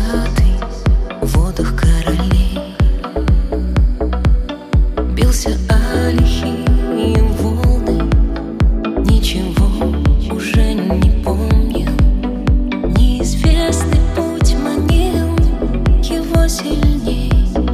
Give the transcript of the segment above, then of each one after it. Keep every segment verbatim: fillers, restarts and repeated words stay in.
распятый в водах королей. Бился о лихие волны, ничего уже не помнил. Неизвестный путь манил его сильней.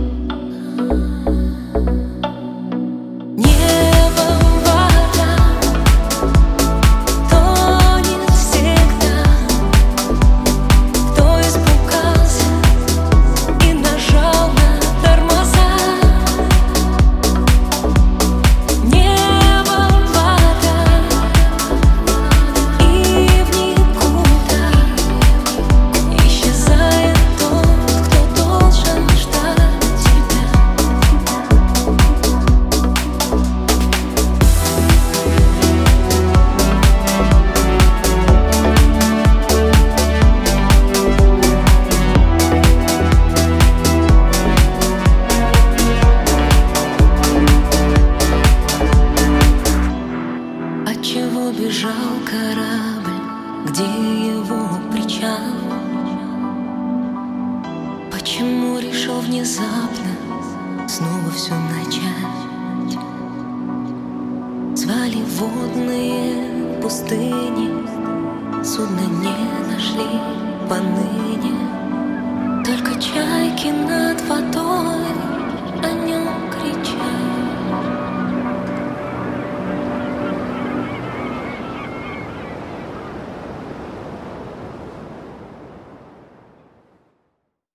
Чего бежал корабль, где его причал? Почему решил внезапно снова все начать? Звали водные пустыни, судно не нашли поныне. Только чайки над водой